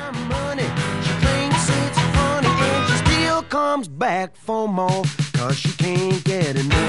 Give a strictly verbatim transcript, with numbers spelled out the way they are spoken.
money. She thinks it's funny and she still comes back for more, 'cause she can't get enough.